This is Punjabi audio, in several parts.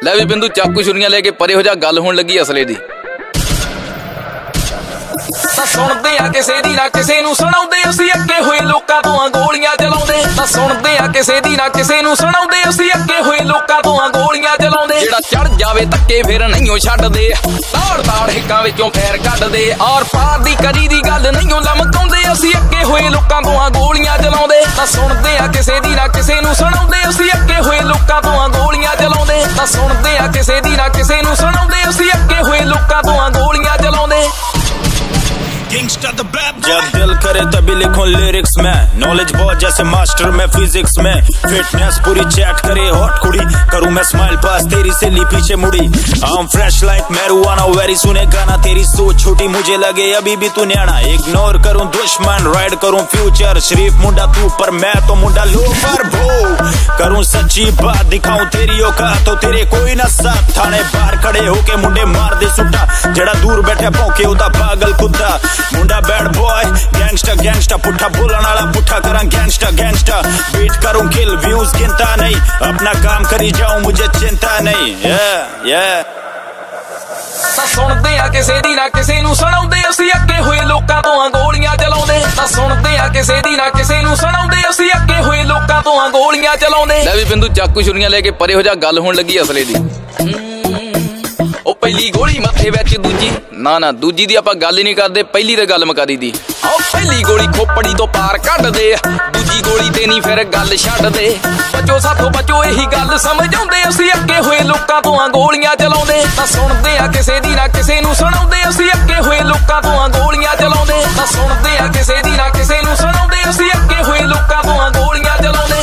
ਲੈ ਵੀ ਬਿੰਦੂ ਚਾਕੂ ਛੁਰੀਆਂ ਲੈ ਕੇ ਪਰੇ ਹੋ ਜਾ, ਗੱਲ ਹੋਣ ਲੱਗੀ ਅਸਲੇ ਦੀ। ਤਾਂ ਸੁਣਦੇ ਆ ਕਿਸੇ ਦੀ ਨਾ ਕਿਸੇ ਨੂੰ ਸੁਣਾਉਂਦੇ, ਅਸੀਂ ਅੱਗੇ ਹੋਏ ਲੋਕਾਂ ਤੋਂ ਆ ਗੋਲੀਆਂ ਚਲਾਉਂਦੇ। ਤਾਂ ਸੁਣਦੇ ਆ ਕਿਸੇ ਦੀ ਨਾ ਕਿਸੇ ਨੂੰ ਸੁਣਾਉਂਦੇ, ਅਸੀਂ ਅੱਗੇ ਹੋਏ ਲੋਕਾਂ ਤੋਂ ਆ ਗੋਲੀਆਂ ਚਲਾਉਂਦੇ। ਜਿਹੜਾ ਚੜ ਜਾਵੇ ਧੱਕੇ ਫਿਰ ਨਹੀਂਓ ਛੱਡਦੇ, ਤਾੜ ਤਾੜ ਹਿੱਕਾਂ ਵਿੱਚੋਂ ਫੇਰ ਕੱਢਦੇ। ਔਰ ਪਾਰ ਦੀ ਕਰੀ ਦੀ ਗੱਲ ਨਹੀਂਓ ਲਮਕਾਉਂਦੇ, ਅਸੀਂ ਅੱਗੇ ਹੋਏ ਲੋਕਾਂ ਤੋਂ ਆ ਗੋਲੀਆਂ ਚਲਾਉਂਦੇ। ਤਾਂ ਸੁਣਦੇ ਆ ਕਿਸੇ ਦੀ ਨਾ ਕਿਸੇ ਨੂੰ ਸੁਣਾਉਂਦੇ, ਅਸੀਂ ਅੱਗੇ ਹੋਏ ਲੋਕਾਂ ਤੋਂ ਆ ਗੋਲੀਆਂ ਚਲਾਉਂਦੇ। ਤਾਂ ਸੁਣਦੇ ਆ ਕਿਸੇ ਦੀ ਨਾ ਕਿਸੇ ਨੂੰ ਸੁਣਾਉਂਦੇ, ਅਸੀਂ ਅੱਗੇ ਹੋਏ ਲੋਕਾਂ ਤੋਂ ਆ ਗੋਲੀਆਂ ਚਲਾਉਂਦੇ। जब दिल करे तभी लिखूं लिरिक्स में, नॉलेज बहुत जैसे मास्टर में फिजिक्स में, फिटनेस पूरी चैट करे हॉट कुड़ी, करूं मैं स्माइल पास तेरी सिली पीछे मुड़ी। I'm fresh like marijuana, very सुने गाना तेरी सोच छोटी मुझे लगे अभी भी तू न्याणा। इग्नोर करूं दुश्मन राइड करूं फ्यूचर, शरीफ मुंडा तू पर मैं तो मुंडा लोफर भो। करूं सच्ची बात दिखाऊं तेरी औकात तो तेरे कोई ना साथ, थाने बाहर खड़े होके मुंडे मार दे सुट्टा, जेड़ा दूर बैठे भौंके ओदा पागल कुत्ता। मुंडा बैड बॉय गैंगस्टर गैंगस्टर, पुट्ठा बोलने वाला पुट्ठा करा गैंगस्टर गैंगस्टर। बीट करूं किल व्यूज गिनता नहीं, अपना काम करी जाऊं मुझे चिंता नहीं। ਤਾਂ ਸੁਣਦੇ ਆ ਕਿਸੇ ਦੀ ਨਾ ਕਿਸੇ ਨੂੰ ਸੁਣਾਉਂਦੇ, ਅਸੀਂ ਅੱਗੇ ਹੋਏ ਲੋਕਾਂ ਤੋਂ ਆ ਗੋਲੀਆਂ ਚਲਾਉਂਦੇ। ਤਾਂ ਸੁਣਦੇ ਆ ਕਿਸੇ ਦੀ ਨਾ ਕਿਸੇ ਨੂੰ ਸੁਣਾਉਂਦੇ, ਅਸੀਂ ਅੱਗੇ ਹੋਏ ਲੋਕਾਂ ਤੋਂ ਆ ਗੋਲੀਆਂ ਚਲਾਉਂਦੇ। ਲੈ ਵੀ ਬਿੰਦੂ ਚਾਕੂ ਛੁਰੀਆਂ ਲੈ ਕੇ ਪਰੇ ਹੋ ਜਾ, ਗੱਲ ਹੋਣ ਲੱਗੀ ਅਸਲੇ ਦੀ। ਉਹ ਪਹਿਲੀ ਗੋਲੀ ਮੱਥੇ ਵਿੱਚ, ਦੂਜੀ ਨਾ ਦੂਜੀ ਦੀ ਆਪਾਂ ਗੱਲ ਹੀ ਨਹੀਂ ਕਰਦੇ, ਪਹਿਲੀ ਤੇ ਗੱਲ ਮੁਕਾ ਦੀ। ਉਹ ਪਹਿਲੀ ਗੋਲੀ ਖੋਪੜੀ ਤੋਂ ਪਾਰ ਕੱਢਦੇ, ਦੂਜੀ ਗੋਲੀ ਤੇ ਨਹੀਂ ਫਿਰ ਗੱਲ ਛੱਡਦੇ। ਬਚੋ ਸਾਥੋਂ ਬਚੋ ਇਹੀ ਗੱਲ ਸਮਝ ਆਉਂਦੇ, ਅਸੀਂ ਅੱਗੇ ਹੋਏ ਲੋਕਾਂ ਤੋਂ ਆ ਗੋਲੀਆਂ ਚਲਾਉਂਦੇ। ਤਾਂ ਸੁਣਦੇ ਆ ਕਿਸੇ ਦੀ ਨਾ ਕਿਸੇ ਨੂੰ ਸੁਣਾਉਂਦੇ, ਅਸੀਂ ਅੱਗੇ ਹੋਏ ਲੋਕਾਂ ਤੋਂ ਆ ਗੋਲੀਆਂ ਚਲਾਉਂਦੇ। ਤਾਂ ਸੁਣਦੇ ਆ ਕਿਸੇ ਦੀ ਨਾ ਕਿਸੇ ਨੂੰ ਸੁਣਾਉਂਦੇ, ਅਸੀਂ ਅੱਗੇ ਹੋਏ ਲੋਕਾਂ ਤੋਂ ਆ ਗੋਲੀਆਂ ਚਲਾਉਂਦੇ।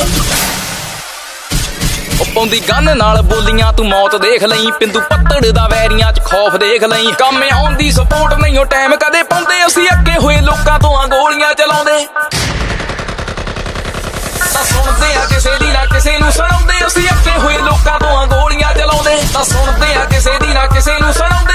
ਪਾਉਂਦੀ ਗੰਨ ਨਾਲ ਬੋਲੀਆਂ ਤੂੰ ਮੌਤ ਦੇਖ ਲਈ, ਪਿੰਦੂ ਪੱਤੜ ਦਾ ਵੈਰੀਆਂ ਚ ਖੌਫ ਦੇਖ ਲਈ। ਕੰਮ ਆਉਣ ਦੀ ਸਪੋਰਟ ਨਹੀਂਓ ਟਾਈਮ ਕਦੇ ਪਾਉਂਦੇ, ਅਸੀਂ ਅੱਗੇ ਹੋਏ ਲੋਕਾਂ ਤੋਂ ਆ ਗੋਲੀਆਂ ਚਲਾਉਂਦੇ। ਤਾਂ ਸੁਣਦੇ ਆ ਕਿਸੇ ਦੀ ਨਾ ਕਿਸੇ ਨੂੰ ਸੁਣਾਉਂਦੇ, ਅਸੀਂ ਅੱਗੇ ਹੋਏ ਲੋਕਾਂ ਤੋਂ ਆ ਗੋਲੀਆਂ ਚਲਾਉਂਦੇ। ਤਾਂ ਸੁਣਦੇ ਆ ਕਿਸੇ ਦੀ ਨਾ ਕਿਸੇ ਨੂੰ ਸੁਣਾਉਂਦੇ।